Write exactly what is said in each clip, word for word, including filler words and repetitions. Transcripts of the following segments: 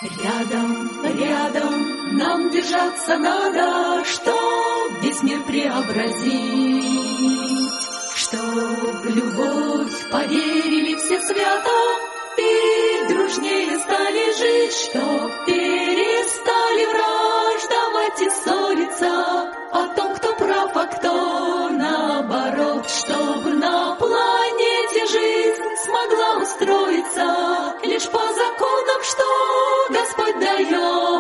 Рядом, рядом нам держаться надо, чтоб весь мир преобразить, чтоб в любовь поверили все свято и дружнее стали жить, чтоб перестали враждовать и ссориться о том, кто прав, а кто наоборот, чтоб на планете жизнь смогла устроиться лишь по законам, что Господь дает.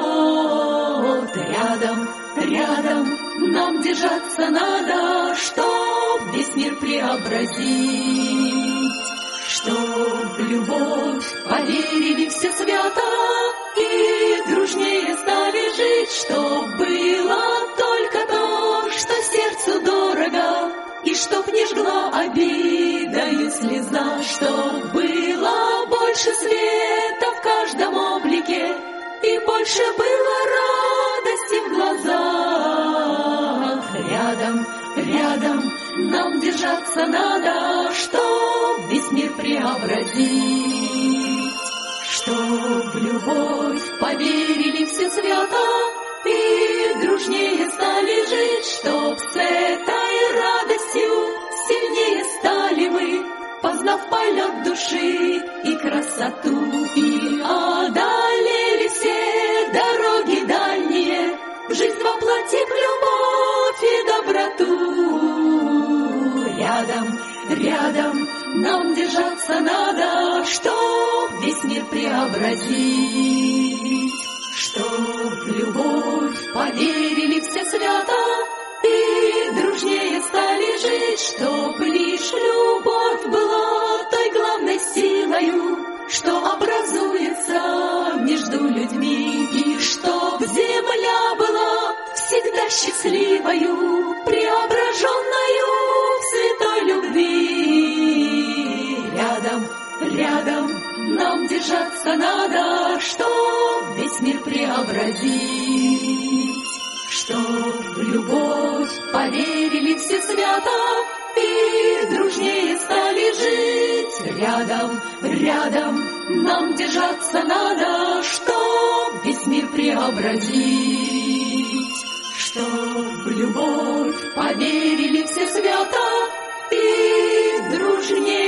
Рядом, рядом нам держаться надо, чтоб весь мир преобразить, чтоб в любовь поверили все свято и дружнее стали жить, чтоб было только то, что сердцу дорого, и чтоб не жгла обида и слеза, чтоб было больше света в каждом облике и больше было радости в глазах. Рядом, рядом нам держаться надо, чтоб весь мир преобразить, чтоб в любовь поверили все свято и дружнее стали жить, чтоб с этой радостью сильнее стали мы, познав полет души и красоту, и одолели все дороги дальние, в жизнь воплотив любовь и доброту. Рядом, рядом нам держаться надо, чтоб весь мир преобразить, чтоб в любовь поверили все свято и дружнее стали жить, чтоб лишь любовь была той главной силою, что образуется между людьми, и чтоб земля была всегда счастливою, преображенною в святой любви. Рядом, рядом нам держаться надо, чтоб весь мир преобразить, чтоб в любовь поверили все свято и дружнее стали жить. Рядом, рядом нам держаться надо, чтоб весь мир преобразить, чтоб в любовь поверили все свято и дружнее